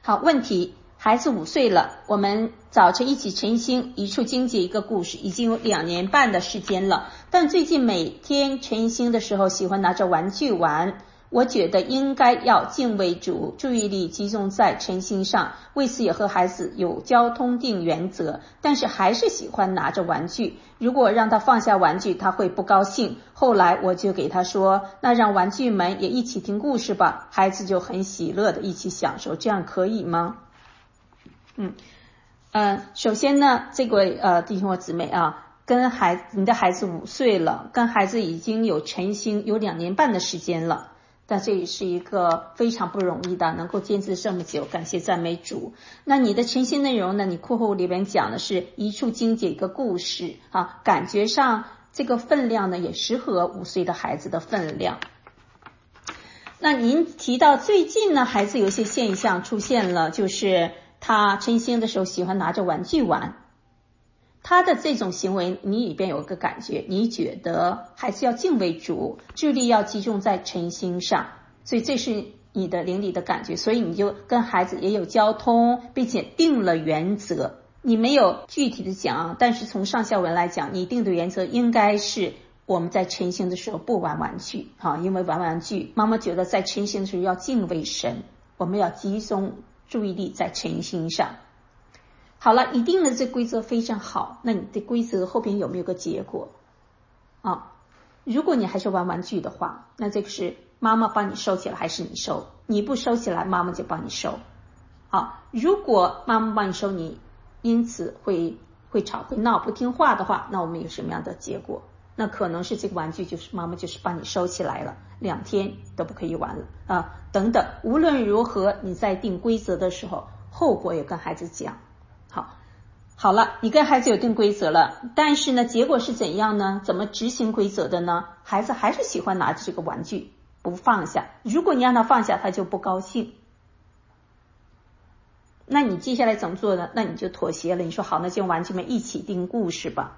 好，问题，孩子5岁了，我们早晨一起晨星一处经节一个故事，已经有2年半的时间了，但最近每天晨星的时候喜欢拿着玩具玩。我觉得应该要敬畏主，注意力集中在晨星上，为此也和孩子有交通定原则，但是还是喜欢拿着玩具。如果让他放下玩具，他会不高兴。后来我就给他说，那让玩具们也一起听故事吧，孩子就很喜乐的一起享受，这样可以吗？首先呢，这个弟兄或姊妹啊，你的孩子5岁了，跟孩子已经有晨星有2年半的时间了。但这也是一个非常不容易的，能够坚持这么久，感谢赞美主。那你的晨星内容呢？你括号里边讲的是一处经节一个故事啊，感觉上这个分量呢也适合5岁的孩子的分量。那您提到最近呢，孩子有些现象出现了，就是他晨星的时候喜欢拿着玩具玩。他的这种行为你里边有个感觉，你觉得孩子要敬畏主，注意力要集中在晨星上，所以这是你的灵里的感觉，所以你就跟孩子也有交通，并且定了原则。你没有具体的讲，但是从上下文来讲，你定的原则应该是我们在晨星的时候不玩玩具，因为玩玩具，妈妈觉得在晨星的时候要敬畏神，我们要集中注意力在晨星上。好了，你定了这规则非常好，那你的规则后边有没有个结果如果你还是玩玩具的话，那这个是妈妈帮你收起来还是你收？你不收起来，妈妈就帮你收。如果妈妈帮你收，你因此会吵会闹不听话的话，那我们有什么样的结果？那可能是这个玩具就是妈妈就是帮你收起来了，2天都不可以玩了等等。无论如何，你在定规则的时候，后果也跟孩子讲。好了，你跟孩子有定规则了，但是呢，结果是怎样呢？怎么执行规则的呢？孩子还是喜欢拿着这个玩具不放下，如果你让他放下，他就不高兴。那你接下来怎么做呢？那你就妥协了，你说好，那就玩具们一起听故事吧。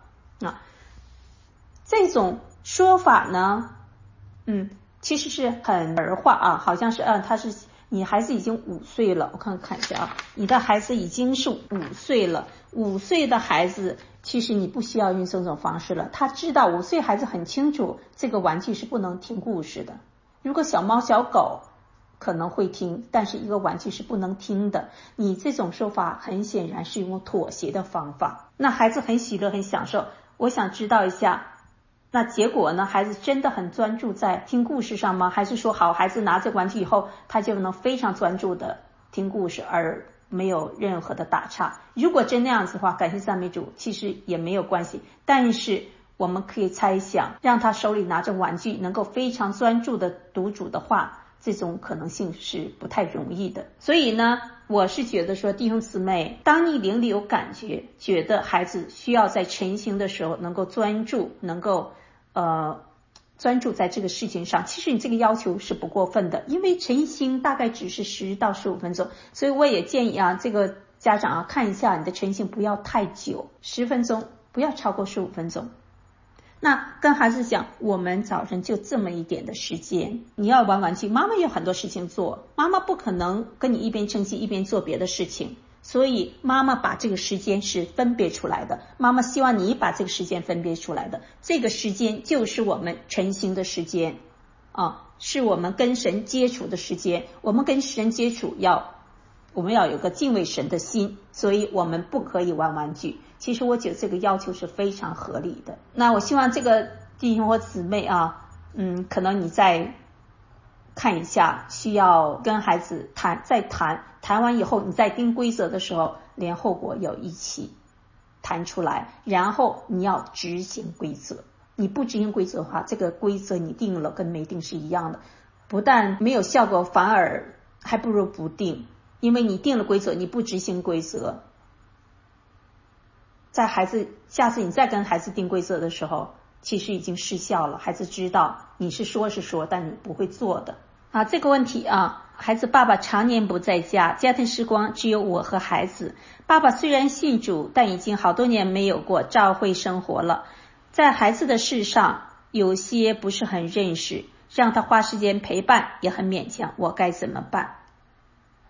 这种说法呢，其实是很儿化好像是他是你孩子已经5岁了，我看一下你的孩子已经是5岁了，5岁的孩子其实你不需要用这种方式了，他知道5岁孩子很清楚这个玩具是不能听故事的，如果小猫小狗可能会听，但是一个玩具是不能听的，你这种说法很显然是用妥协的方法，那孩子很喜乐很享受。我想知道一下，那结果呢？孩子真的很专注在听故事上吗？还是说好，孩子拿这个玩具以后，他就能非常专注的听故事，而没有任何的打岔？如果真那样子的话，感谢赞美主，其实也没有关系。但是我们可以猜想，让他手里拿着玩具，能够非常专注的读主的话，这种可能性是不太容易的。所以呢，我是觉得说，弟兄姊妹，当你灵里有感觉，觉得孩子需要在晨星的时候能够专注，能够专注在这个事情上，其实你这个要求是不过分的，因为晨星大概只是10到15分钟，所以我也建议这个家长看一下你的晨星不要太久，10分钟，不要超过15分钟。那跟孩子讲，我们早晨就这么一点的时间，你要玩玩具，妈妈有很多事情做，妈妈不可能跟你一边晨星一边做别的事情，所以妈妈把这个时间是分别出来的，妈妈希望你把这个时间分别出来的，这个时间就是我们晨星的时间是我们跟神接触的时间，我们跟神接触我们要有个敬畏神的心，所以我们不可以玩玩具。其实我觉得这个要求是非常合理的。那我希望这个弟兄或姊妹可能你再看一下，需要跟孩子谈完以后，你在定规则的时候，连后果有一起谈出来，然后你要执行规则。你不执行规则的话，这个规则你定了跟没定是一样的，不但没有效果，反而还不如不定，因为你定了规则，你不执行规则，下次你再跟孩子定规则的时候，其实已经失效了，孩子知道你是说，但你不会做的这个问题孩子爸爸常年不在家，家庭时光只有我和孩子，爸爸虽然信主，但已经好多年没有过教会生活了，在孩子的事上有些不是很认识，让他花时间陪伴也很勉强，我该怎么办？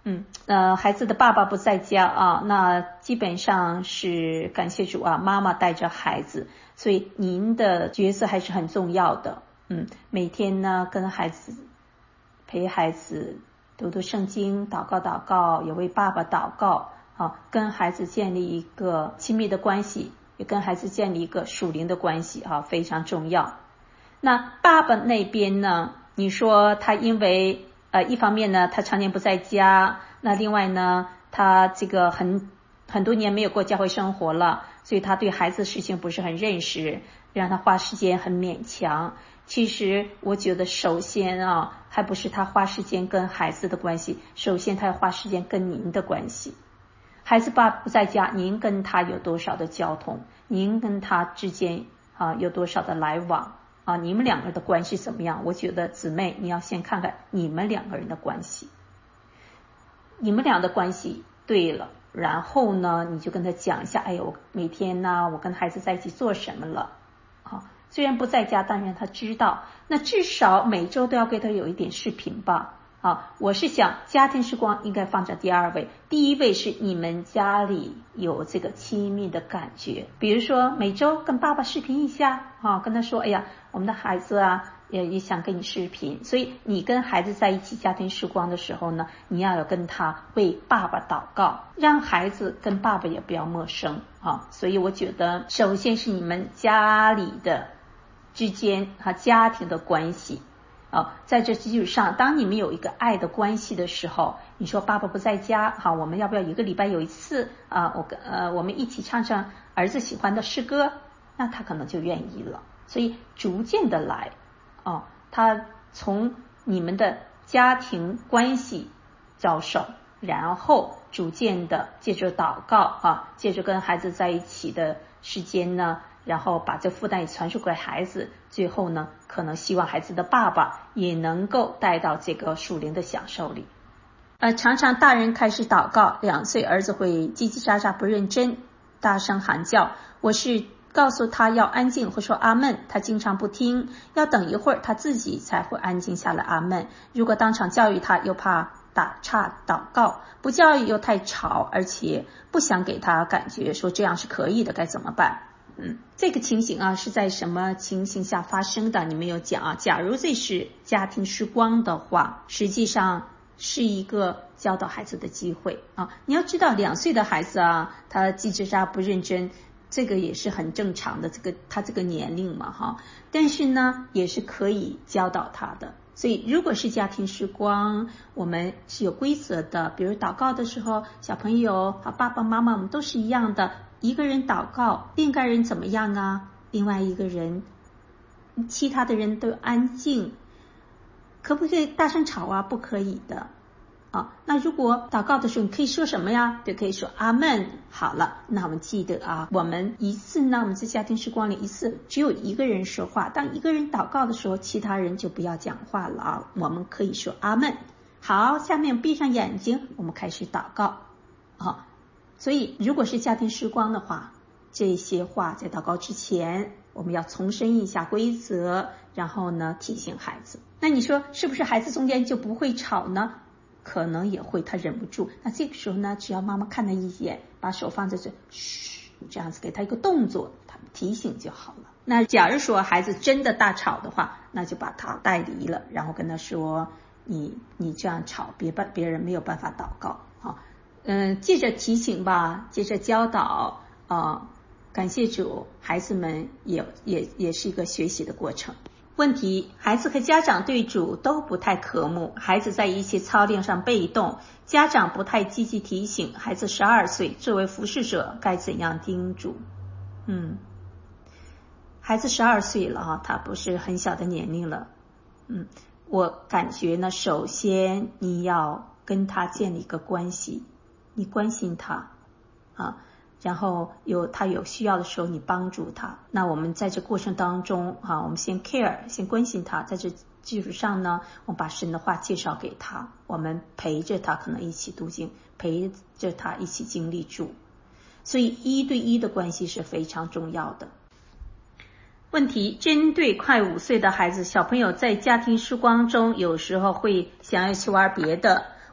孩子的爸爸不在家啊，那基本上是感谢主啊，妈妈带着孩子，所以您的角色还是很重要的。每天呢跟孩子陪孩子读读圣经，祷告，也为爸爸祷告啊，跟孩子建立一个亲密的关系，也跟孩子建立一个属灵的关系啊，非常重要。那爸爸那边呢，你说他因为一方面呢他常年不在家，那另外呢他这个很多年没有过教会生活了，所以他对孩子的事情不是很认识，让他花时间很勉强。其实我觉得首先还不是他花时间跟孩子的关系，首先他要花时间跟您的关系。孩子爸不在家，您跟他有多少的交通，您跟他之间有多少的来往你们两个人的关系怎么样？我觉得姊妹你要先看看你们两个人的关系，你们俩的关系对了，然后呢你就跟他讲一下，我每天呢我跟孩子在一起做什么了虽然不在家，但是他知道，那至少每周都要给他有一点视频吧我是想家庭时光应该放在第二位，第一位是你们家里有这个亲密的感觉，比如说每周跟爸爸视频一下跟他说我们的孩子也想跟你视频，所以你跟孩子在一起家庭时光的时候呢，你要有跟他为爸爸祷告，让孩子跟爸爸也不要陌生所以我觉得首先是你们家里的之间家庭的关系在这基础上，当你们有一个爱的关系的时候，你说爸爸不在家我们要不要一个礼拜有一次我们一起唱唱儿子喜欢的诗歌，那他可能就愿意了。所以逐渐的来他从你们的家庭关系着手，然后逐渐的借着祷告借着跟孩子在一起的时间呢，然后把这负担也传授给孩子，最后呢可能希望孩子的爸爸也能够带到这个属灵的享受里。常常大人开始祷告，2岁儿子会叽叽喳喳不认真，大声喊叫，我是告诉他要安静或说阿们，他经常不听，要等一会儿他自己才会安静下来阿们。如果当场教育他，又怕打岔祷告，不教育又太吵，而且不想给他感觉说这样是可以的，该怎么办？这个情形是在什么情形下发生的？你们有讲假如这是家庭时光的话，实际上是一个教导孩子的机会你要知道2岁的孩子他叽叽喳不认真，这个也是很正常的，他这个年龄嘛但是呢也是可以教导他的。所以如果是家庭时光，我们是有规则的，比如祷告的时候，小朋友爸爸妈妈我们都是一样的，一个人祷告，另一个人怎么样另外一个人其他的人都安静，可不可以大声吵不可以的那如果祷告的时候你可以说什么呀？就可以说阿们。好了，那我们记得我们一次呢，我们在家庭时光里一次只有一个人说话，当一个人祷告的时候，其他人就不要讲话了我们可以说阿们。好，下面闭上眼睛，我们开始祷告所以如果是家庭时光的话，这些话在祷告之前我们要重申一下规则，然后呢提醒孩子。那你说是不是孩子中间就不会吵呢？可能也会，他忍不住，那这个时候呢只要妈妈看他一眼，把手放在这嘘，这样子给他一个动作，他提醒就好了。那假如说孩子真的大吵的话，那就把他带离了，然后跟他说你这样吵别人没有办法祷告借着提醒吧，借着教导感谢主，孩子们也是一个学习的过程。问题，孩子和家长对主都不太渴慕，孩子在一些操练上被动，家长不太积极提醒，孩子12岁，作为服侍者该怎样叮嘱？孩子12岁了他不是很小的年龄了。我感觉呢，首先你要跟他建立一个关系，你关心他然后他有需要的时候你帮助他。那我们在这过程当中我们先 care， 先关心他，在这基础上呢，我们把神的话介绍给他，我们陪着他可能一起读经，陪着他一起经历主。所以1对1的关系是非常重要的。问题，针对快5岁的孩子，小朋友在家庭时光中有时候会想要去玩别的，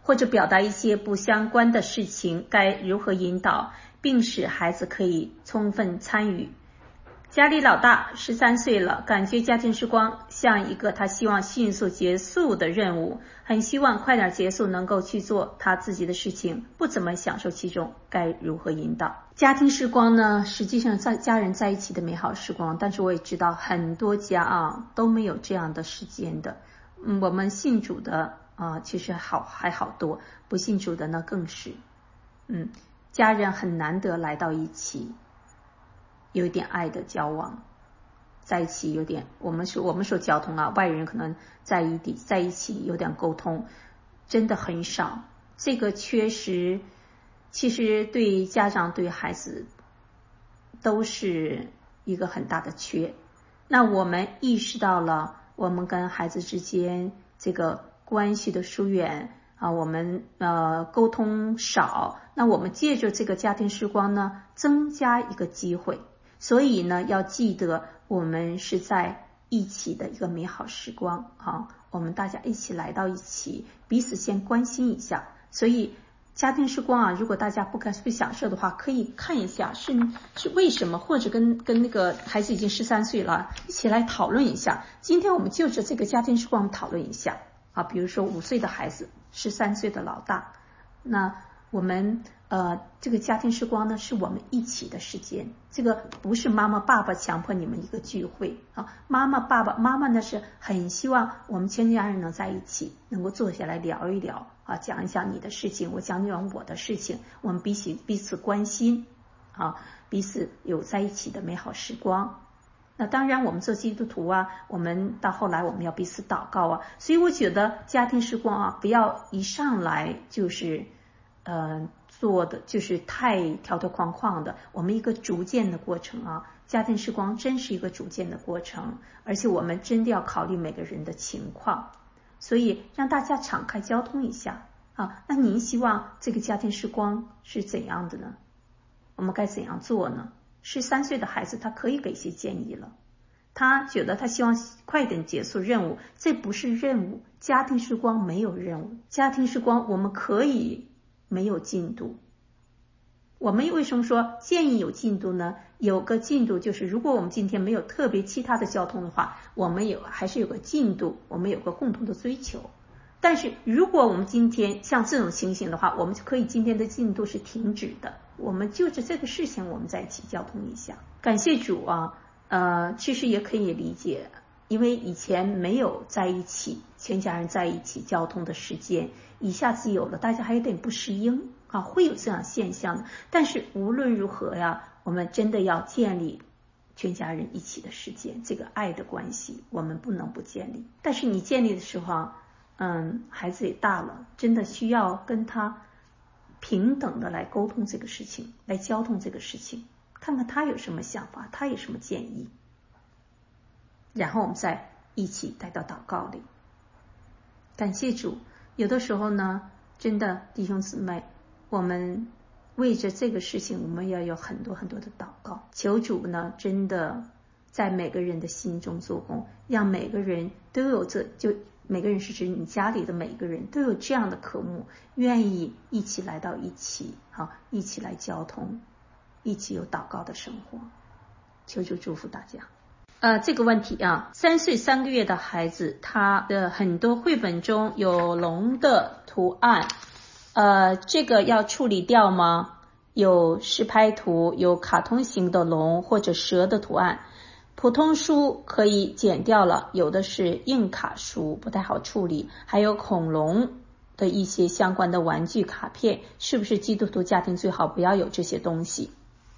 或者表达一些不相关的事情，该如何引导，并使孩子可以充分参与。家里老大13岁了，感觉家庭时光像一个他希望迅速结束的任务，很希望快点结束，能够去做他自己的事情，不怎么享受其中，该如何引导？家庭时光呢，实际上家人在一起的美好时光，但是我也知道很多家都没有这样的时间的。我们信主的其实还好多，不信主的呢更是。家人很难得来到一起，有一点爱的交往，在一起有点，我们说交通外人可能在一起有点沟通，真的很少。这个确实，其实对家长对孩子都是一个很大的缺。那我们意识到了我们跟孩子之间这个关系的疏远我们沟通少，那我们借着这个家庭时光呢，增加一个机会。所以呢，要记得我们是在一起的一个美好时光我们大家一起来到一起，彼此先关心一下。所以家庭时光如果大家不享受的话，可以看一下是为什么，或者跟那个孩子已经13岁了，一起来讨论一下。今天我们就着这个家庭时光讨论一下比如说5岁的孩子，13岁的老大，那我们这个家庭时光呢，是我们一起的时间。这个不是妈妈爸爸强迫你们一个聚会妈妈呢是很希望我们全家人能在一起，能够坐下来聊一聊讲一讲你的事情，我讲讲我的事情，我们彼此关心彼此有在一起的美好时光。那当然我们做基督徒我们到后来我们要彼此祷告所以我觉得家庭时光不要一上来就是做的就是太条条框框的，我们一个逐渐的过程家庭时光真是一个逐渐的过程，而且我们真的要考虑每个人的情况，所以让大家敞开交通一下那您希望这个家庭时光是怎样的呢？我们该怎样做呢？13岁的孩子他可以给些建议了，他觉得他希望快点结束任务，这不是任务，家庭时光没有任务，家庭时光我们可以没有进度。我们为什么说建议有进度呢？有个进度就是如果我们今天没有特别其他的交通的话，我们还是有个进度，我们有个共同的追求。但是如果我们今天像这种情形的话，我们就可以今天的进度是停止的，我们就着这个事情我们在一起交通一下。感谢主其实也可以理解，因为以前没有在一起全家人在一起交通的时间，一下子有了，大家还有点不适应会有这样现象的。但是无论如何我们真的要建立全家人一起的时间，这个爱的关系我们不能不建立。但是你建立的时候孩子也大了，真的需要跟他平等的来沟通这个事情，来交通这个事情，看看他有什么想法，他有什么建议，然后我们再一起带到祷告里。感谢主，有的时候呢，真的弟兄姊妹，我们为着这个事情我们要有很多很多的祷告，求主呢真的在每个人的心中做工，让每个人都有每个人是指你家里的每个人都有这样的科目，愿意一起来到一起一起来交通，一起有祷告的生活。求主祝福大家。这个问题3岁3个月的孩子，他的很多绘本中有龙的图案，这个要处理掉吗？有实拍图，有卡通型的龙或者蛇的图案，普通书可以剪掉了，有的是硬卡书不太好处理，还有恐龙的一些相关的玩具卡片，是不是基督徒家庭最好不要有这些东西？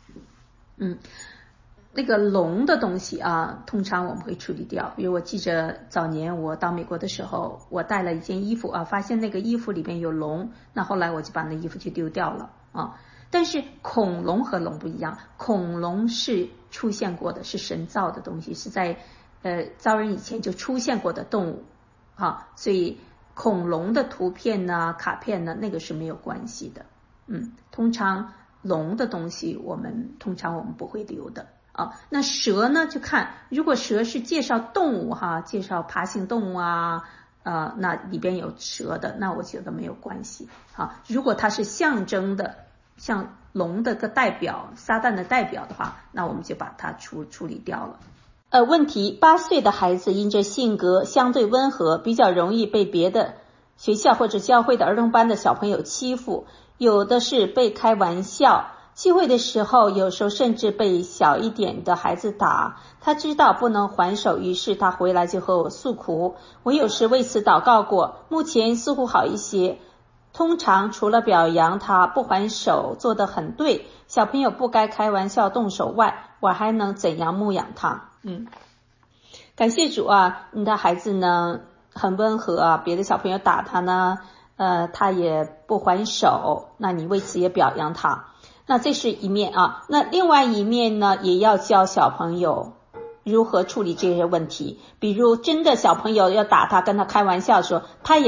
那个龙的东西通常我们会处理掉。比如我记着早年我到美国的时候，我带了一件衣服发现那个衣服里面有龙，那后来我就把那衣服就丢掉了但是恐龙和龙不一样，恐龙是出现过的，是神造的东西，是在造人以前就出现过的动物所以恐龙的图片呢卡片呢那个是没有关系的。通常龙的东西我们不会留的那蛇呢就看，如果蛇是介绍动物介绍爬行动物那里边有蛇的，那我觉得没有关系啊。如果它是象征的，像龙的个代表，撒旦的代表的话，那我们就把它处理掉了。问题，8岁的孩子因着性格相对温和，比较容易被别的学校或者教会的儿童班的小朋友欺负，有的是被开玩笑，聚会的时候有时候甚至被小一点的孩子打，他知道不能还手，于是他回来就和我诉苦，我有时为此祷告过，目前似乎好一些。通常除了表扬他不还手做得很对，小朋友不该开玩笑动手外，我还能怎样牧养他？感谢主啊，你的孩子呢很温和啊，别的小朋友打他呢他也不还手，那你为此也表扬他，那这是一面啊。那另外一面呢，也要教小朋友如何处理这些问题，比如真的小朋友要打他，跟他开玩笑的时候，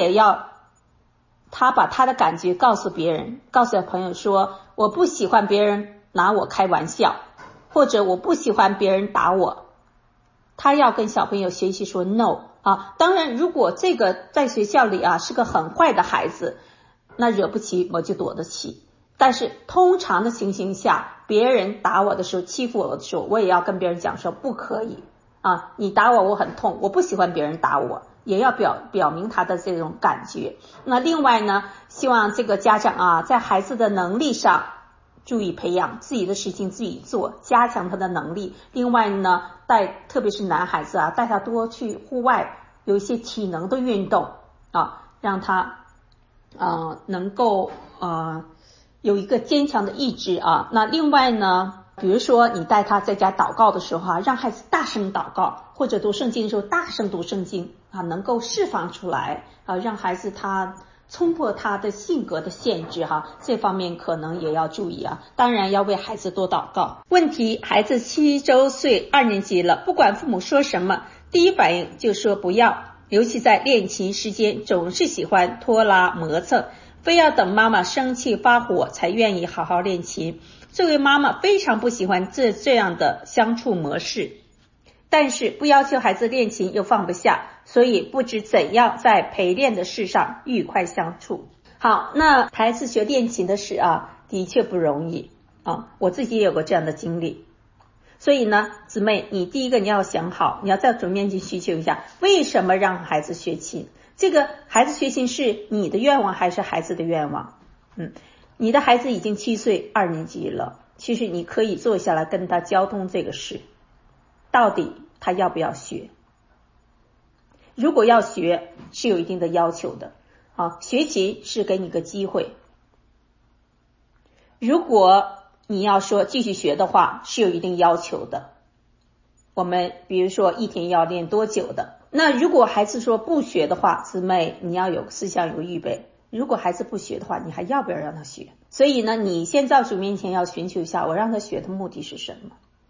他把他的感觉告诉别人，告诉小朋友说，我不喜欢别人拿我开玩笑，或者我不喜欢别人打我，他要跟小朋友学习说 no 啊。当然如果这个在学校里是个很坏的孩子，那惹不起我就躲得起，但是通常的情形下，别人打我的时候，欺负我的时候，我也要跟别人讲说不可以啊，你打我我很痛，我不喜欢别人打我，也要表明他的这种感觉。那另外呢，希望这个家长在孩子的能力上注意培养，自己的事情自己做，加强他的能力。另外呢，特别是男孩子带他多去户外，有一些体能的运动让他能够有一个坚强的意志那另外呢，比如说你带他在家祷告的时候让孩子大声祷告，或者读圣经的时候大声读圣经能够释放出来让孩子他冲破他的性格的限制这方面可能也要注意当然要为孩子多祷告。问题，孩子7周岁2年级了，不管父母说什么，第一反应就说不要，尤其在练琴时间总是喜欢拖拉磨蹭，非要等妈妈生气发火才愿意好好练琴。作为妈妈非常不喜欢这样的相处模式，但是不要求孩子练琴又放不下，所以不知怎样在陪练的事上愉快相处。好，那孩子学练琴的事的确不容易我自己也有过这样的经历。所以呢，姊妹，你第一个你要想好，你要在主面前需求一下，为什么让孩子学琴？这个孩子学琴是你的愿望还是孩子的愿望？你的孩子已经7岁2年级了，其实你可以坐下来跟他交通这个事，到底他要不要学？如果要学，是有一定的要求的学琴是给你个机会。如果你要说继续学的话，是有一定要求的。我们比如说一天要练多久的。那如果孩子说不学的话，姊妹你要有思想有预备，如果孩子不学的话，你还要不要让他学？所以呢，你先在主面前要寻求一下，我让他学的目的是什么？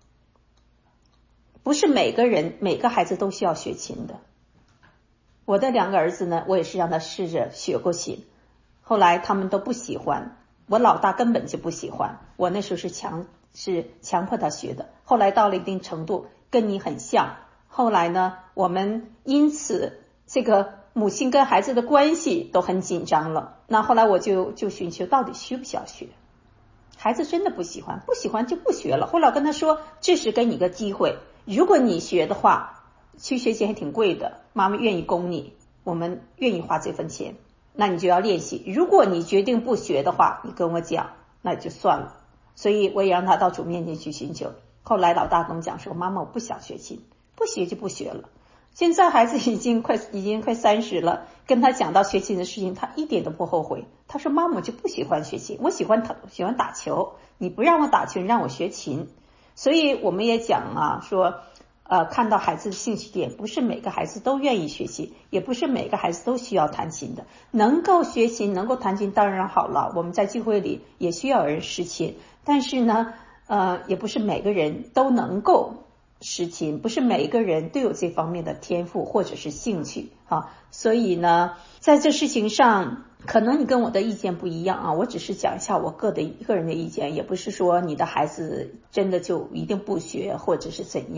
不是每个孩子都需要学琴的。我的2个儿子呢，我也是让他试着学过琴，后来他们都不喜欢，我老大根本就不喜欢，我那时候是强迫他学的，后来到了一定程度跟你很像，后来呢，我们因此这个母亲跟孩子的关系都很紧张了，那后来我就寻求到底需不需要学。孩子真的不喜欢就不学了，后来我跟他说，这是给你个机会，如果你学的话，去学琴还挺贵的，妈妈愿意供你，我们愿意花这份钱，那你就要练习。如果你决定不学的话，你跟我讲，那就算了。所以我也让他到主面前去寻求。后来老大跟我讲说，妈妈我不想学琴，不学就不学了。现在孩子已经快30了，跟他讲到学琴的事情，他一点都不后悔。他说妈妈我就不喜欢学琴，我喜欢打球，你不让我打球，你让我学琴。所以我们也讲说看到孩子的兴趣点，不是每个孩子都愿意学习，也不是每个孩子都需要弹琴的。能够学琴能够弹琴当然好了，我们在聚会里也需要有人识琴，但是呢也不是每个人都能够识琴，不是每一个人都有这方面的天赋或者是兴趣所以呢在这事情上可能你跟我的意见不一样我只是讲一下我个人的意见，也不是说你的孩子真的就一定不学或者是怎样。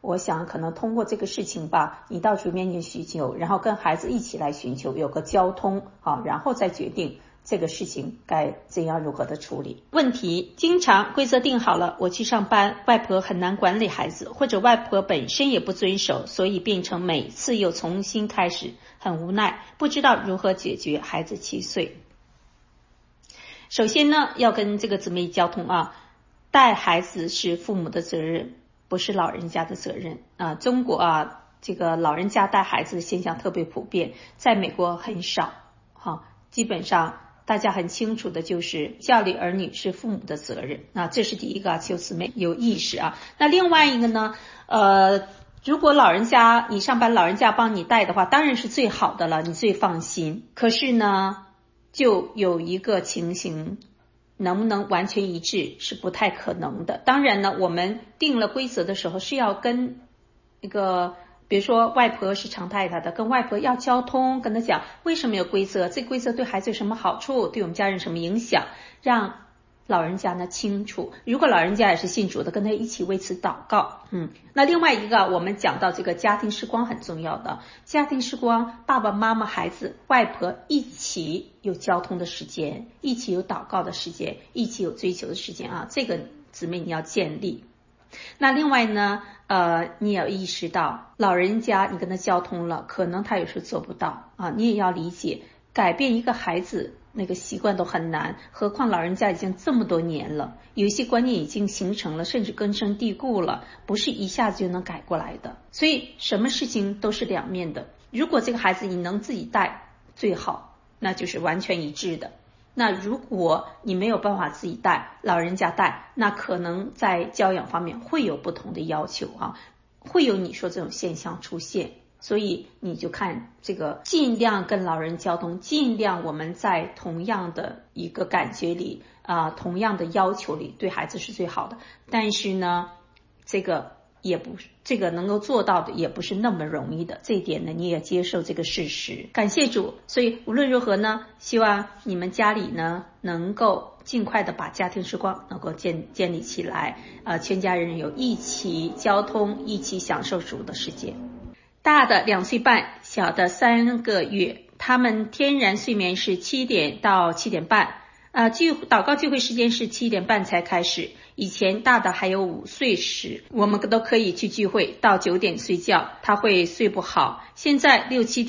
我想可能通过这个事情吧，你到主面前寻求，然后跟孩子一起来寻求，有个交通啊，然后再决定这个事情该怎样如何的处理。问题：经常规则定好了，我去上班，外婆很难管理孩子，或者外婆本身也不遵守，所以变成每次又重新开始，很无奈，不知道如何解决。孩子7岁。首先呢，要跟这个姊妹交通啊，带孩子是父母的责任，不是老人家的责任啊。中国啊，这个老人家带孩子的现象特别普遍，在美国很少哈，基本上大家很清楚的就是教育儿女是父母的责任。那这是第一个，求姊妹有意识啊。那另外一个呢，如果老人家你上班，老人家帮你带的话，当然是最好的了，你最放心。可是呢，就有一个情形，能不能完全一致是不太可能的。当然呢，我们定了规则的时候是要跟一个，比如说外婆是常带他的，跟外婆要交通，跟他讲为什么有规则，这规则对孩子有什么好处，对我们家人什么影响，让老人家呢清楚。如果老人家也是信主的，跟他一起为此祷告。那另外一个，我们讲到这个家庭时光很重要的，家庭时光，爸爸妈妈、孩子、外婆一起有交通的时间，一起有祷告的时间，一起有追求的时间啊，这个姊妹你要建立。那另外呢，你也要意识到，老人家你跟他交通了，可能他有时候做不到啊，你也要理解，改变一个孩子那个习惯都很难，何况老人家已经这么多年了，有一些观念已经形成了，甚至根深蒂固了，不是一下子就能改过来的。所以什么事情都是两面的，如果这个孩子你能自己带最好，那就是完全一致的。那如果你没有办法自己带，老人家带，那可能在教养方面会有不同的要求啊，会有你说这种现象出现。所以你就看这个，尽量跟老人交通，尽量我们在同样的一个感觉里同样的要求里，对孩子是最好的。但是呢，这个能够做到的也不是那么容易的，这一点呢你也接受这个事实。感谢主。所以无论如何呢，希望你们家里呢能够尽快的把家庭时光能够建立起来，全家人有一起交通，一起享受主的时间。大的2岁半，小的3个月，他们天然睡眠是7点到7点半，祷告聚会时间是7点半才开始。以前大的还有5岁时，我们都可以去聚会，到9点睡觉，他会睡不好。现在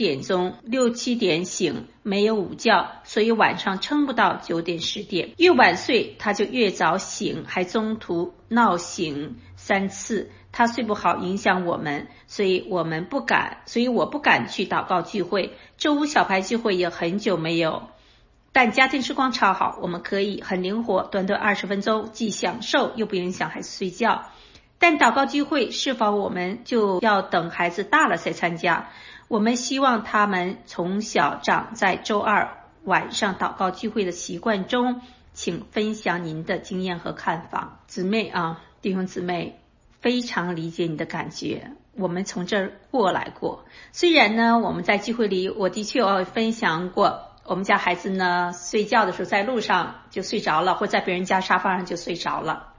6、7点醒，没有午觉，所以晚上撑不到9点10点。越晚睡他就越早醒，还中途闹醒3次。他睡不好影响我们，所以我不敢去祷告聚会。周五小牌聚会也很久没有，但家庭时光超好，我们可以很灵活，短短20分钟，既享受又不影响孩子睡觉。但祷告聚会是否我们就要等孩子大了才参加？我们希望他们从小长在周二晚上祷告聚会的习惯中，请分享您的经验和看法。姊妹弟兄姊妹，非常理解你的感觉，我们从这儿过来过。虽然呢，我们在聚会里，我的确有分享过，我们家孩子呢睡觉的时候在路上就睡着了，或在别人家沙发上就睡着了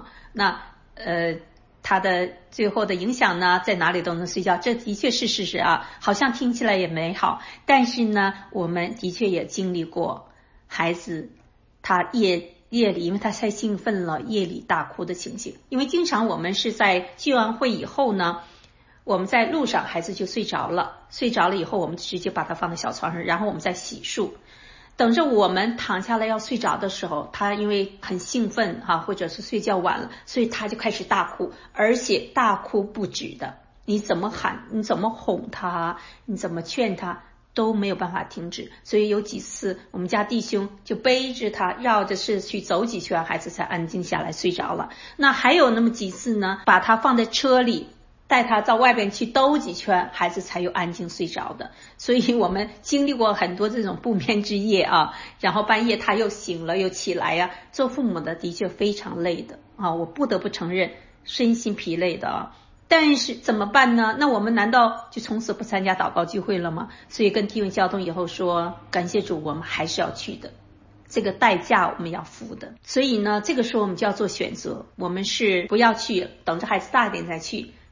他的最后的影响呢，在哪里都能睡觉，这的确是事实啊，好像听起来也美好。但是呢，我们的确也经历过孩子他夜里，因为他太兴奋了，夜里大哭的情形。因为经常我们是在聚完会以后呢，我们在路上孩子就睡着了以后，我们直接把他放在小床上，然后我们再洗漱。等着我们躺下来要睡着的时候，他因为很兴奋或者是睡觉晚了，所以他就开始大哭，而且大哭不止的。你怎么喊，你怎么哄他，你怎么劝他都没有办法停止。所以有几次我们家弟兄就背着他绕着市区走几圈，孩子才安静下来睡着了。那还有那么几次呢，把他放在车里，带他到外边去兜几圈，孩子才有安静睡着的。所以我们经历过很多这种不眠之夜然后半夜他又醒了又起来做父母的的确非常累的我不得不承认身心疲累的但是怎么办呢？那我们难道就从此不参加祷告聚会了吗？所以跟弟兄交通以后说，感谢主，我们还是要去的，这个代价我们要付的。所以呢，这个时候我们就要做选择，我们是不要去，等着孩子大一点再去，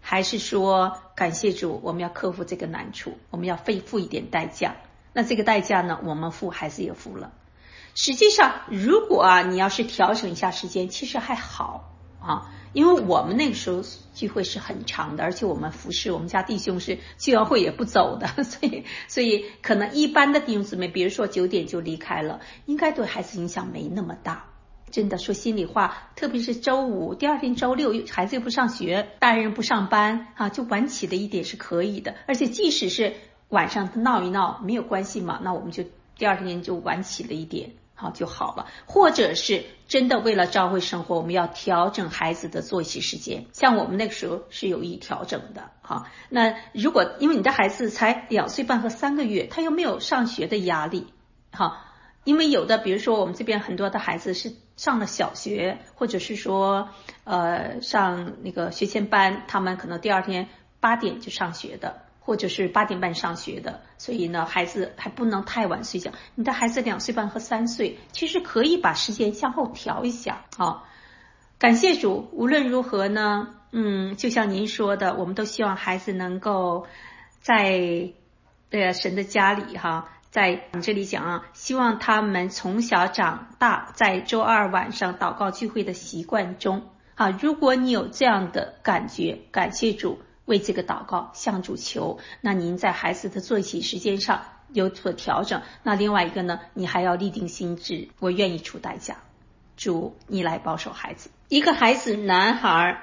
还是说感谢主，我们要克服这个难处，我们要付一点代价？那这个代价呢，我们付孩子也付了。实际上如果你要是调整一下时间，其实还好因为我们那个时候聚会是很长的，而且我们服侍我们家弟兄是聚完会也不走的，所以可能一般的弟兄姊妹比如说9点就离开了，应该对孩子影响没那么大。真的说心里话，特别是周五第二天周六孩子又不上学，大人不上班就晚起了一点是可以的。而且即使是晚上闹一闹没有关系嘛，那我们就第二天就晚起了一点就好了。或者是真的为了教会生活，我们要调整孩子的作息时间，像我们那个时候是有意调整的那如果因为你的孩子才2岁半和3个月，他又没有上学的压力因为有的比如说我们这边很多的孩子是上了小学，或者是说上那个学前班，他们可能第二天8点就上学的，或者是8点半上学的，所以呢孩子还不能太晚睡觉。你的孩子2岁半和3岁，其实可以把时间向后调一下感谢主，无论如何呢就像您说的，我们都希望孩子能够在神的家里在这里讲希望他们从小长大在周二晚上祷告聚会的习惯中如果你有这样的感觉，感谢主，为这个祷告向主求，那您在孩子的作息时间上有所调整。那另外一个呢，你还要立定心志，我愿意出代价，主你来保守孩子。一个孩子男孩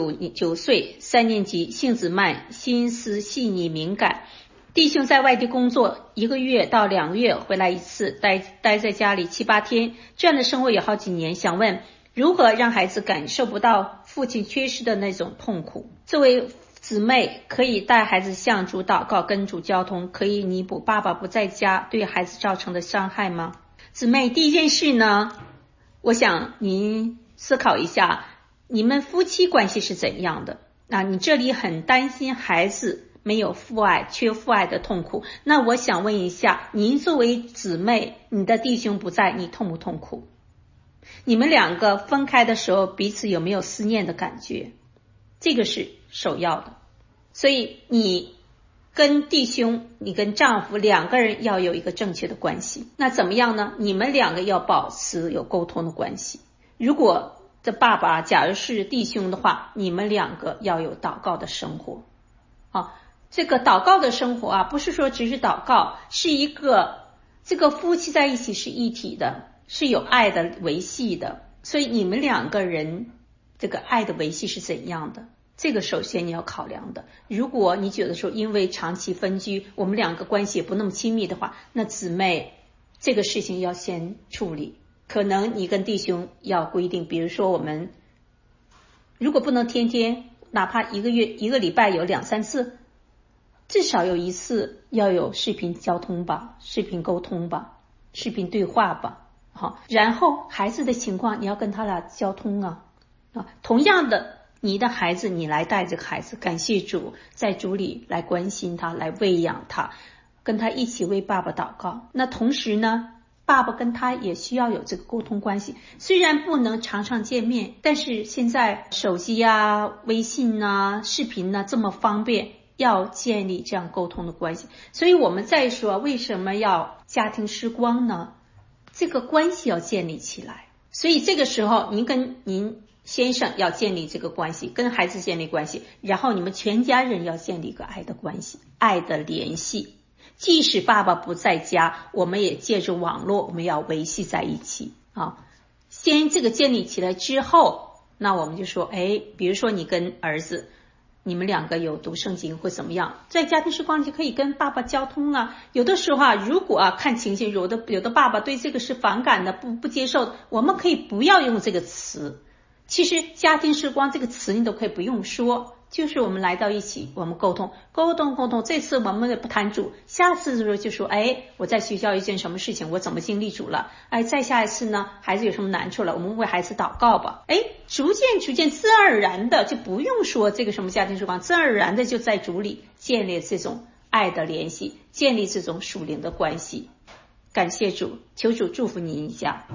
9岁3年级，性子慢，心思细腻敏感，弟兄在外地工作1个月到2个月回来一次，待在家里7、8天，这样的生活有好几年，想问如何让孩子感受不到父亲缺失的那种痛苦。作为姊妹可以带孩子向主祷告，跟主交通，可以弥补爸爸不在家对孩子造成的伤害吗？姊妹，第一件事呢，我想您思考一下你们夫妻关系是怎样的。你这里很担心孩子没有父爱，缺父爱的痛苦，那我想问一下，您作为姊妹，你的弟兄不在，你痛不痛苦？你们2个分开的时候彼此有没有思念的感觉？这个是首要的。所以你跟弟兄，你跟丈夫2个人要有一个正确的关系。那怎么样呢？你们2个要保持有沟通的关系。如果这爸爸假如是弟兄的话，你们2个要有祷告的生活这个祷告的生活不是说只是祷告，是一个这个夫妻在一起是一体的，是有爱的维系的。所以你们2个人这个爱的维系是怎样的，这个首先你要考量的。如果你觉得说因为长期分居，我们2个关系也不那么亲密的话，那姊妹这个事情要先处理。可能你跟弟兄要规定，比如说我们如果不能天天，哪怕1个月1个礼拜有2、3次，至少有1次要有视频交通吧，视频沟通吧，视频对话吧然后孩子的情况你要跟他俩交通同样的，你的孩子你来带这个孩子，感谢主，在主里来关心他，来喂养他，跟他一起为爸爸祷告。那同时呢，爸爸跟他也需要有这个沟通关系，虽然不能常常见面，但是现在手机微信视频这么方便，要建立这样沟通的关系。所以我们再说为什么要家庭时光呢？这个关系要建立起来。所以这个时候您跟您先生要建立这个关系，跟孩子建立关系，然后你们全家人要建立一个爱的关系，爱的联系。即使爸爸不在家，我们也借着网络，我们要维系在一起先这个建立起来之后，那我们就说比如说你跟儿子，你们2个有读圣经或怎么样，在家庭时光就可以跟爸爸交通有的时候如果看情形，有的爸爸对这个是反感的，不接受的，我们可以不要用这个词。其实家庭时光这个词你都可以不用说，就是我们来到一起，我们沟通。这次我们也不谈主，下次的时候就说我在学校一件什么事情，我怎么经历主了，再下一次呢，孩子有什么难处了，我们为孩子祷告吧。逐渐自然而然的，就不用说这个什么家庭时光，自然而然的就在主里建立这种爱的联系，建立这种属灵的关系。感谢主，求主祝福您一下。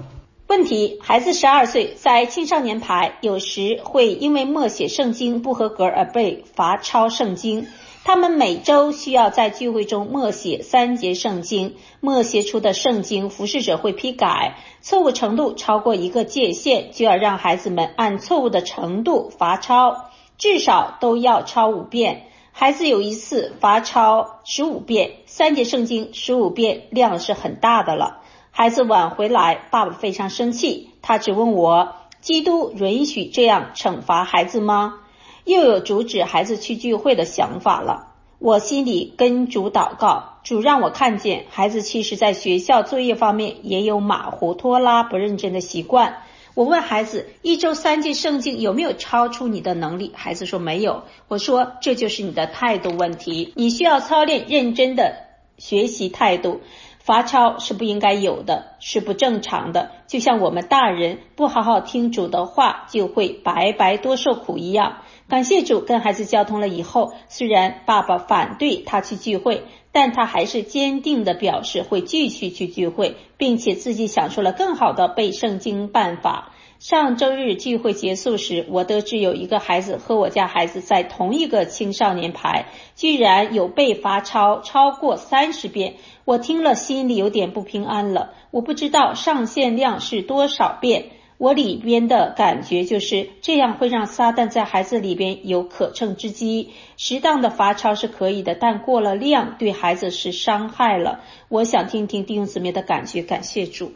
问题：孩子12岁，在青少年排，有时会因为默写圣经不合格而被罚抄圣经。他们每周需要在聚会中默写3节圣经，默写出的圣经服侍者会批改，错误程度超过一个界限，就要让孩子们按错误的程度罚抄，至少都要抄5遍。孩子有一次罚抄15遍，3节圣经15遍，量是很大的了。孩子晚回来，爸爸非常生气，他只问我，基督允许这样惩罚孩子吗？又有阻止孩子去聚会的想法了。我心里跟主祷告，主让我看见孩子其实在学校作业方面也有马虎拖拉不认真的习惯。我问孩子，1周3节圣经有没有超出你的能力？孩子说没有。我说这就是你的态度问题，你需要操练认真的学习态度。罚抄是不应该有的，是不正常的，就像我们大人不好好听主的话，就会白白多受苦一样。感谢主，跟孩子交通了以后，虽然爸爸反对他去聚会，但他还是坚定地表示会继续去聚会，并且自己想出了更好的背圣经办法。上周日聚会结束时，我得知有一个孩子和我家孩子在同一个青少年排，居然有被罚抄超过30遍。我听了心里有点不平安了，我不知道上限量是多少遍。我里边的感觉就是这样会让撒旦在孩子里边有可乘之机。适当的罚抄是可以的，但过了量对孩子是伤害了。我想听听弟兄姊妹的感觉，感谢主。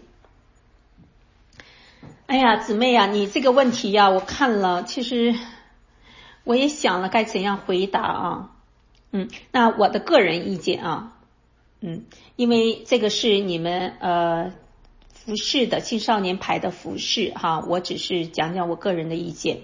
哎呀，姊妹啊，你这个问题呀，我看了，其实我也想了该怎样回答啊。那我的个人意见啊，因为这个是你们服侍的青少年排的服侍哈，我只是讲讲我个人的意见。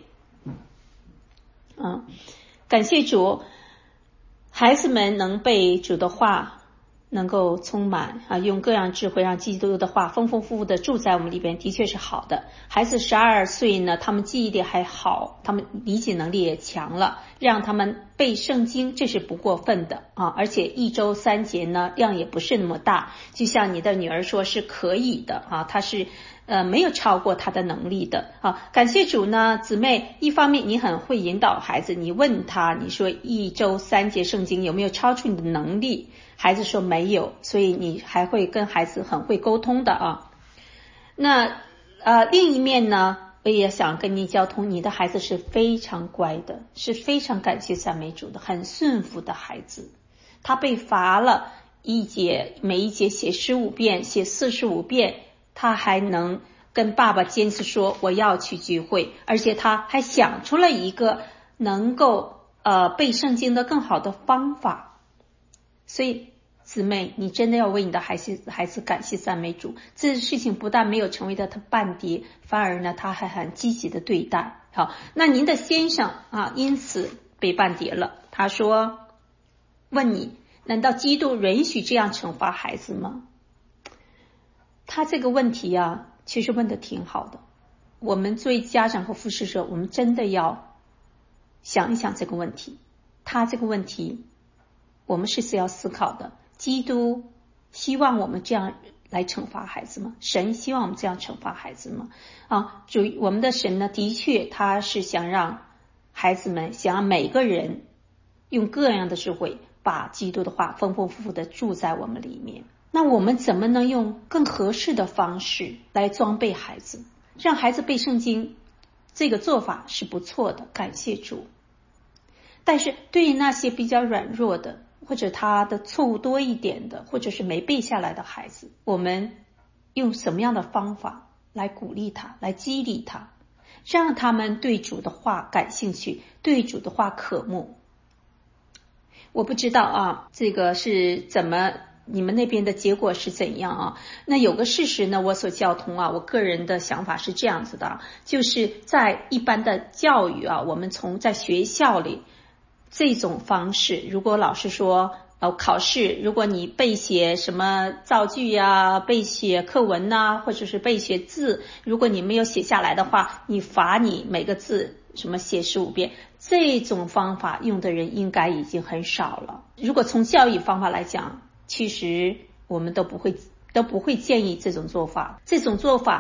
感谢主，孩子们能被主的话能够充满用各样智慧让基督的话丰丰富富的住在我们里边，的确是好的。孩子12岁呢，他们记忆力还好，他们理解能力也强了，让他们背圣经这是不过分的而且1周3节呢，量也不是那么大，就像你的女儿说是可以的她是没有超过他的能力的感谢主呢，姊妹，一方面你很会引导孩子，你问他，你说1周3节圣经有没有超出你的能力？孩子说没有，所以你还会跟孩子很会沟通的那另一面呢，我也想跟你交通，你的孩子是非常乖的，是非常感谢赞美主的，很顺服的孩子。他被罚了1节，每一节写15遍，写45遍，他还能跟爸爸坚持说我要去聚会，而且他还想出了一个能够背圣经的更好的方法。所以姊妹，你真的要为你的孩子感谢赞美主，这事情不但没有成为他半跌，反而呢他还很积极的对待。好，那您的先生因此被半跌了，他说问你，难道基督允许这样惩罚孩子吗？他这个问题其实问的挺好的，我们作为家长和服侍者，我们真的要想一想这个问题。他这个问题我们是要思考的，基督希望我们这样来惩罚孩子吗？神希望我们这样惩罚孩子吗？我们的神呢，的确他是想让孩子们，想让每个人用各样的智慧把基督的话丰丰富富的住在我们里面。那我们怎么能用更合适的方式来装备孩子，让孩子背圣经？这个做法是不错的，感谢主。但是对于那些比较软弱的，或者他的错误多一点的，或者是没背下来的孩子，我们用什么样的方法来鼓励他，来激励他，让他们对主的话感兴趣，对主的话渴慕？我不知道这个是怎么，你们那边的结果是怎样那有个事实呢，我所交通我个人的想法是这样子的就是在一般的教育我们在学校里这种方式，如果老师说考试，如果你背写什么造句背写课文或者是背写字，如果你没有写下来的话，你罚你每个字什么写15遍，这种方法用的人应该已经很少了。如果从教育方法来讲，其实我们都不会建议这种做法。这种做法呢，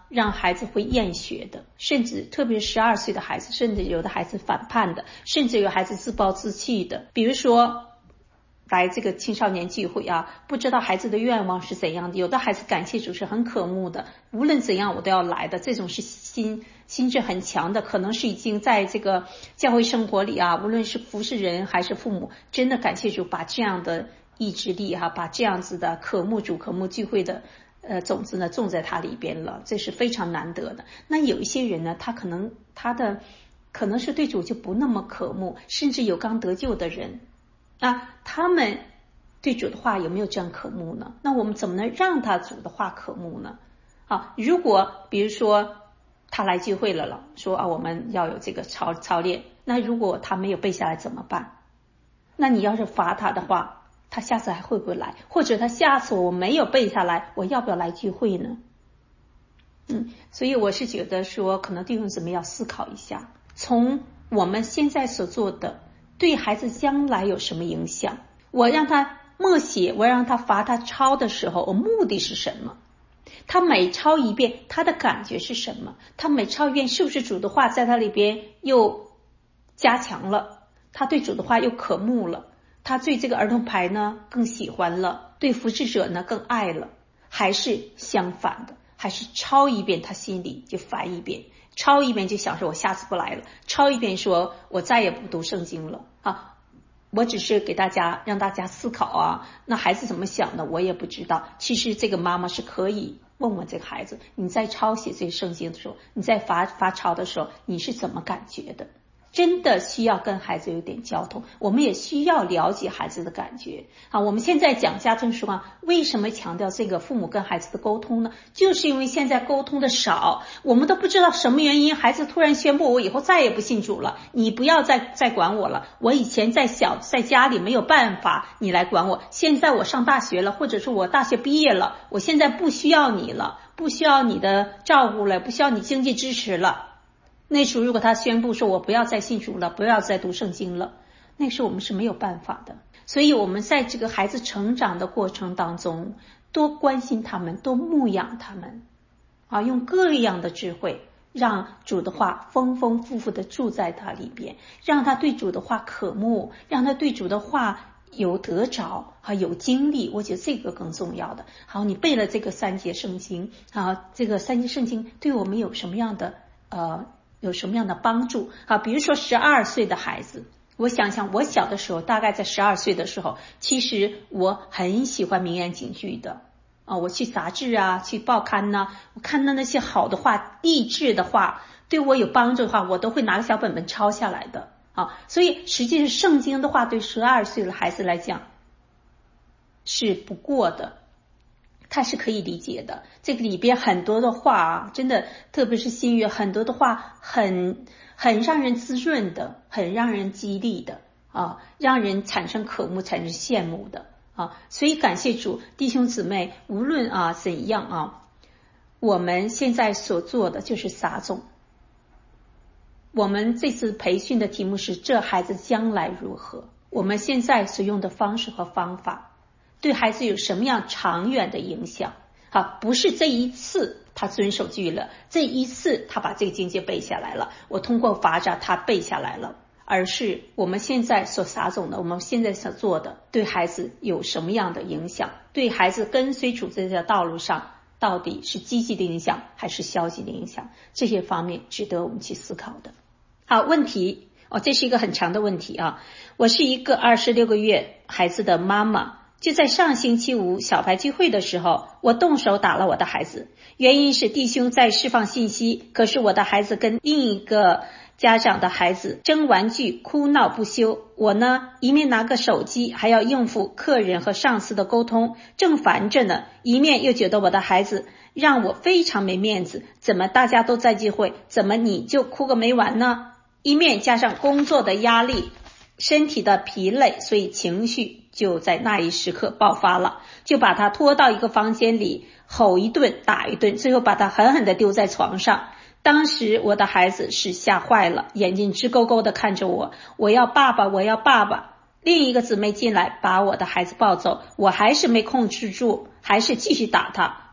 让孩子会厌学的，甚至特别12岁的孩子，甚至有的孩子反叛的，甚至有孩子自暴自弃的。比如说来这个青少年聚会啊，不知道孩子的愿望是怎样的，有的孩子感谢主是很渴慕的，无论怎样我都要来的，这种是心智很强的，可能是已经在这个教会生活里啊，无论是服侍人还是父母，真的感谢主把这样的意志力把这样子的渴慕主渴慕聚会的种子呢种在他里边了，这是非常难得的。那有一些人呢，他可能是对主就不那么渴慕，甚至有刚得救的人他们对主的话有没有这样渴慕呢？那我们怎么能让他主的话渴慕呢？如果比如说他来聚会了说我们要有这个操练，那如果他没有背下来怎么办？那你要是罚他的话，他下次还会不会来？或者他下次我没有背下来，我要不要来聚会呢？所以我是觉得说，可能弟兄姊妹要思考一下，从我们现在所做的对孩子将来有什么影响？我让他默写，我让他罚他抄的时候，我目的是什么？他每抄一遍，他的感觉是什么？他每抄一遍，是不是主的话在他里边又加强了？他对主的话又渴慕了？他对这个儿童牌呢更喜欢了？对服侍者呢更爱了？还是相反的？还是抄一遍他心里就烦一遍，抄一遍就想说我下次不来了，抄一遍说我再也不读圣经了我只是给大家让大家思考那孩子怎么想的我也不知道。其实这个妈妈是可以问问这个孩子，你在抄写这个圣经的时候，你在罚抄的时候，你是怎么感觉的？真的需要跟孩子有点交通，我们也需要了解孩子的感觉我们现在讲家政书为什么强调这个父母跟孩子的沟通呢？就是因为现在沟通的少，我们都不知道什么原因，孩子突然宣布我以后再也不信主了，你不要再管我了，我以前在家里没有办法你来管我，现在我上大学了，或者说我大学毕业了，我现在不需要你了，不需要你的照顾了，不需要你经济支持了。那时候如果他宣布说我不要再信主了，不要再读圣经了，那时候我们是没有办法的。所以我们在这个孩子成长的过程当中，多关心他们，多牧养他们用各样的智慧，让主的话丰丰富富的住在他里边，让他对主的话渴慕，让他对主的话有得着有经历，我觉得这个更重要的。你背了这个3节圣经这个3节圣经对我们有什么样的帮助比如说12岁的孩子，我想想我小的时候，大概在12岁的时候，其实我很喜欢名言警句的我去杂志去报刊我看到那些好的话，励志的话，对我有帮助的话，我都会拿个小本本抄下来的所以实际上圣经的话对12岁的孩子来讲是不过的，他是可以理解的。这个里边很多的话真的特别是新约，很多的话很让人滋润的，很让人激励的让人产生渴慕，产生羡慕的所以感谢主，弟兄姊妹，无论怎样我们现在所做的就是撒种。我们这次培训的题目是这孩子将来如何，我们现在所用的方式和方法对孩子有什么样长远的影响不是这一次他遵守纪律了，这一次他把这个经节背下来了，我通过罚他背下来了，而是我们现在所撒种的，我们现在所做的对孩子有什么样的影响，对孩子跟随主这条道路上到底是积极的影响还是消极的影响，这些方面值得我们去思考的。好，问题这是一个很长的问题我是一个26个月孩子的妈妈，就在上星期五小牌聚会的时候，我动手打了我的孩子，原因是弟兄在释放信息，可是我的孩子跟另一个家长的孩子争玩具，哭闹不休。我呢，一面拿个手机，还要应付客人和上司的沟通，正烦着呢，一面又觉得我的孩子让我非常没面子，怎么大家都在聚会，怎么你就哭个没完呢？一面加上工作的压力，身体的疲累，所以情绪就在那一时刻爆发了，就把他拖到一个房间里，吼一顿打一顿，最后把他狠狠地丢在床上。当时我的孩子是吓坏了，眼睛直勾勾地看着我，我要爸爸，我要爸爸。另一个姊妹进来把我的孩子抱走，我还是没控制住，还是继续打他。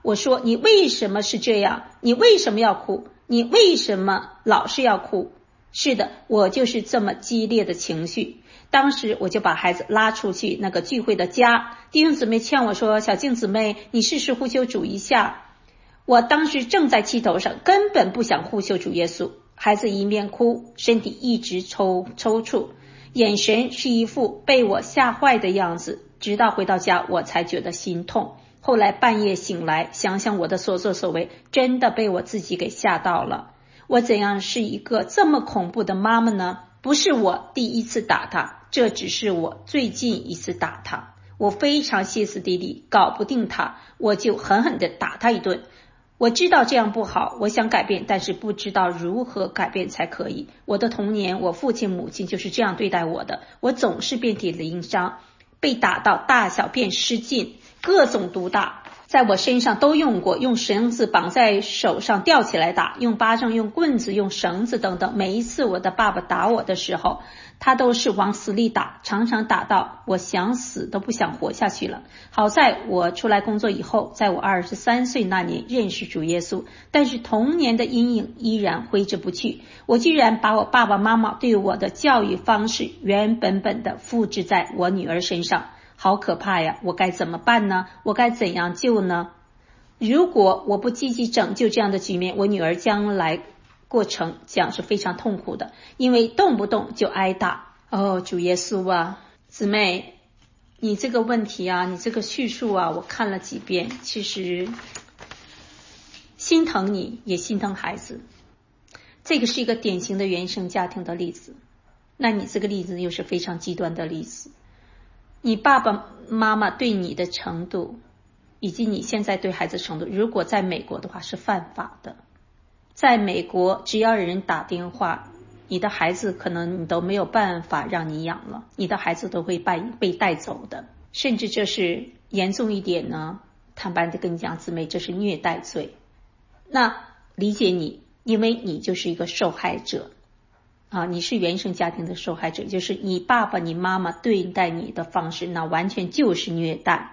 我说你为什么是这样？你为什么要哭？你为什么老是要哭？是的，我就是这么激烈的情绪。当时我就把孩子拉出去那个聚会的家，弟兄姊妹劝我说，小静姊妹，你试试呼求主一下。我当时正在气头上，根本不想呼求主耶稣。孩子一面哭，身体一直抽搐，眼神是一副被我吓坏的样子。直到回到家，我才觉得心痛。后来半夜醒来，想想我的所作所为，真的被我自己给吓到了。我怎样是一个这么恐怖的妈妈呢？不是我第一次打他，这只是我最近一次打他。我非常歇斯底里，搞不定他，我就狠狠地打他一顿。我知道这样不好，我想改变，但是不知道如何改变才可以。我的童年，我父亲母亲就是这样对待我的，我总是遍体鳞伤，被打到大小便失禁，各种毒打在我身上都用过，用绳子绑在手上吊起来打，用巴掌，用棍子，用绳子等等。每一次我的爸爸打我的时候，他都是往死里打，常常打到我想死都不想活下去了。好在我出来工作以后，在我23岁那年认识主耶稣，但是童年的阴影依然挥之不去。我居然把我爸爸妈妈对我的教育方式原本的复制在我女儿身上，好可怕呀！我该怎么办呢？我该怎样救呢？如果我不积极拯救这样的局面，我女儿将来过程将是非常痛苦的，因为动不动就挨打。哦，主耶稣啊，姊妹，你这个问题啊，你这个叙述啊，我看了几遍，其实心疼你，也心疼孩子。这个是一个典型的原生家庭的例子，那你这个例子又是非常极端的例子。你爸爸妈妈对你的程度，以及你现在对孩子程度，如果在美国的话是犯法的。在美国，只要有人打电话，你的孩子可能你都没有办法让你养了，你的孩子都会被带走的。甚至这是严重一点呢，坦白的跟你讲，姊妹，这是虐待罪。那理解你，因为你就是一个受害者啊，你是原生家庭的受害者，就是你爸爸你妈妈对待你的方式，那完全就是虐待。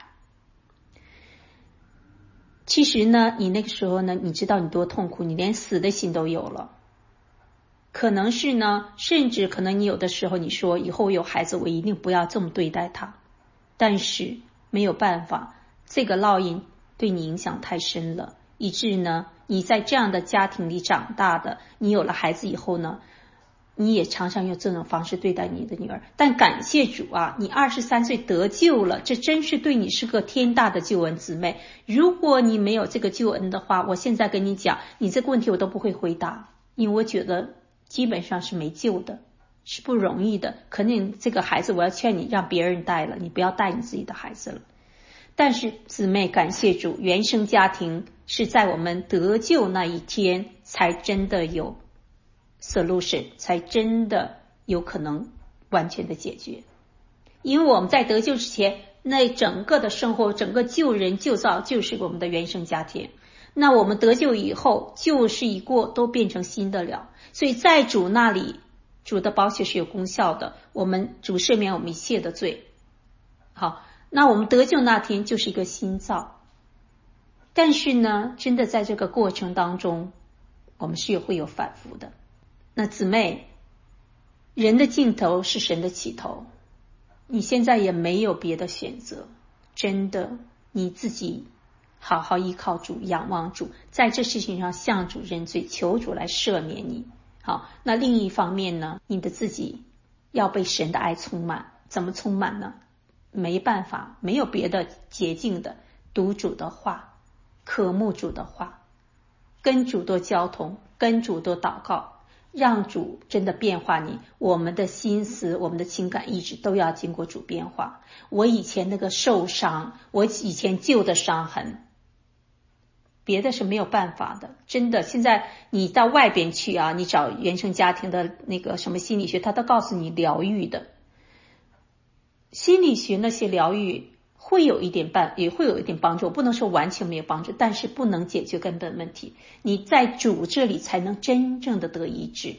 其实呢，你那个时候呢，你知道你多痛苦，你连死的心都有了。可能是呢，甚至可能你有的时候你说以后有孩子我一定不要这么对待他，但是没有办法，这个烙印对你影响太深了，以致呢你在这样的家庭里长大的，你有了孩子以后呢，你也常常用这种方式对待你的女儿。但感谢主啊，你23岁得救了，这真是对你是个天大的救恩，姊妹。如果你没有这个救恩的话，我现在跟你讲，你这个问题我都不会回答，因为我觉得基本上是没救的，是不容易的。肯定这个孩子我要劝你让别人带了，你不要带你自己的孩子了。但是姊妹，感谢主，原生家庭是在我们得救那一天才真的有 solution， 才真的有可能完全的解决。因为我们在得救之前，那整个的生活，整个救人救造就是我们的原生家庭。那我们得救以后，旧事已过，都变成新的了。所以在主那里，主的宝血是有功效的，我们主赦免我们一切的罪。好，那我们得救那天就是一个新造。但是呢，真的在这个过程当中，我们是会有反复的。那姊妹，人的尽头是神的起头，你现在也没有别的选择，真的，你自己好好依靠主，仰望主，在这事情上向主认罪，求主来赦免你。好，那另一方面呢，你的自己要被神的爱充满。怎么充满呢？没办法，没有别的捷径的，读主的话，渴慕主的话，跟主多交通，跟主多祷告，让主真的变化你。我们的心思，我们的情感意志都要经过主变化。我以前那个受伤，我以前旧的伤痕，别的是没有办法的，真的。现在你到外边去啊，你找原生家庭的那个什么心理学，他都告诉你疗愈的。心理学那些疗愈会有一点也会有一点帮助，我不能说完全没有帮助，但是不能解决根本问题。你在主这里才能真正的得医治，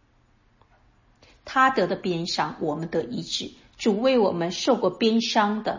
他得的鞭伤，我们得医治。主为我们受过鞭伤的，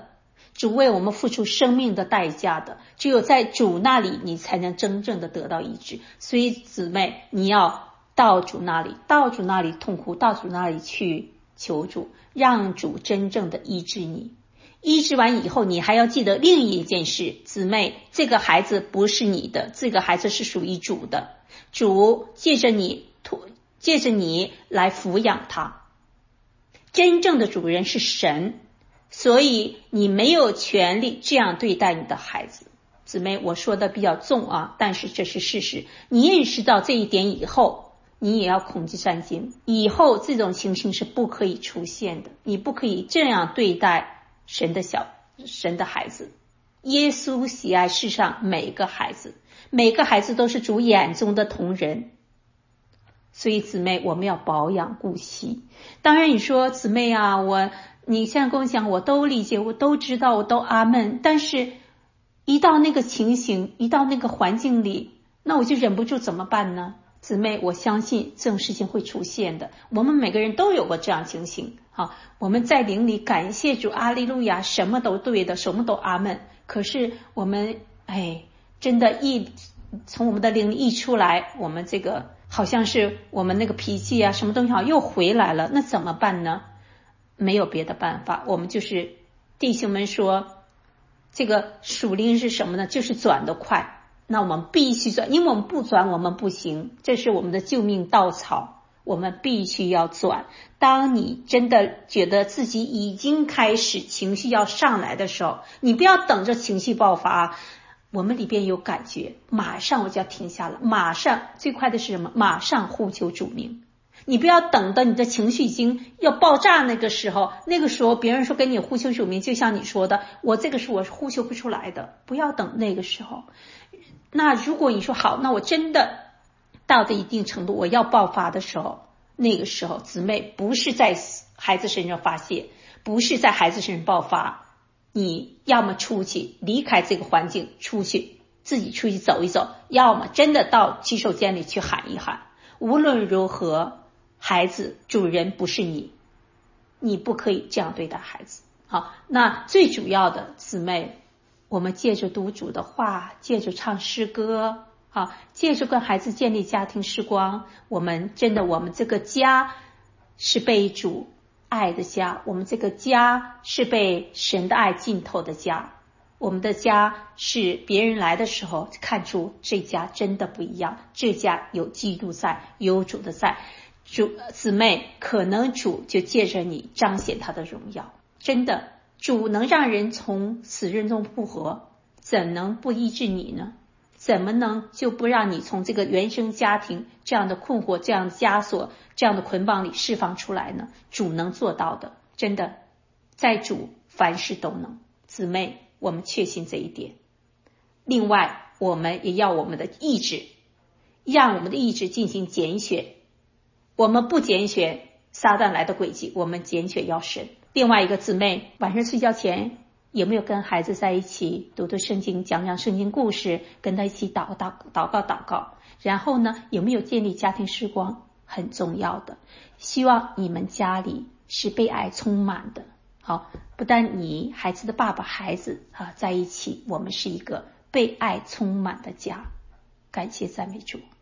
主为我们付出生命的代价的，只有在主那里你才能真正的得到医治。所以姊妹，你要到主那里痛哭，到主那里去求主，让主真正的医治你。医治完以后，你还要记得另一件事，姊妹，这个孩子不是你的，这个孩子是属于主的，主借着你来抚养他，真正的主人是神，所以你没有权利这样对待你的孩子。姊妹，我说的比较重啊，但是这是事实。你认识到这一点以后，你也要恐惧战兢，以后这种情形是不可以出现的，你不可以这样对待神的孩子。耶稣喜爱世上每个孩子，每个孩子都是主眼中的瞳人。所以姊妹，我们要保养顾惜。当然你说姊妹啊，你现在跟我讲，我都理解，我都知道，我都阿们，但是一到那个情形，一到那个环境里，那我就忍不住怎么办呢？姊妹，我相信这种事情会出现的，我们每个人都有过这样情形。好，我们在灵里感谢主，阿利路亚，什么都对的，什么都阿们。可是我们真的从我们的灵里一出来，我们这个好像是我们那个脾气啊，什么东西好像又回来了，那怎么办呢？没有别的办法，我们就是弟兄们说，这个属灵是什么呢？就是转得快。那我们必须转，因为我们不转我们不行，这是我们的救命稻草，我们必须要转。当你真的觉得自己已经开始情绪要上来的时候，你不要等着情绪爆发，我们里边有感觉，马上我就要停下了，马上最快的是什么？马上呼求主名。你不要等到你的情绪已经要爆炸那个时候别人说给你呼求主名，就像你说的，我这个是我呼求不出来的，不要等那个时候。那如果你说好，那我真的到了一定程度我要爆发的时候，那个时候姊妹不是在孩子身上发泄，不是在孩子身上爆发，你要么出去离开这个环境，自己出去走一走，要么真的到洗手间里去喊一喊。无论如何，孩子主人不是你不可以这样对待孩子。好，那最主要的姊妹，我们借着读主的话，借着唱诗歌，借着跟孩子建立家庭时光，我们这个家是被主爱的家，我们这个家是被神的爱浸透的家，我们的家是别人来的时候看出这家真的不一样，这家有基督在，有主的在。姊妹，可能主就借着你彰显他的荣耀。真的，主能让人从死人中复活，怎能不医治你呢？怎么能就不让你从这个原生家庭这样的困惑、这样的枷锁、这样的捆绑里释放出来呢？主能做到的，真的，在主凡事都能。姊妹，我们确信这一点。另外，我们也要我们的意志，让我们的意志进行拣选。我们不拣选撒旦来的诡计，我们拣选要神。另外一个姊妹，晚上睡觉前有没有跟孩子在一起读读圣经，讲讲圣经故事，跟他一起祷告，然后呢，有没有建立家庭时光，很重要的。希望你们家里是被爱充满的。好，不但你孩子的爸爸孩子在一起，我们是一个被爱充满的家。感谢赞美主。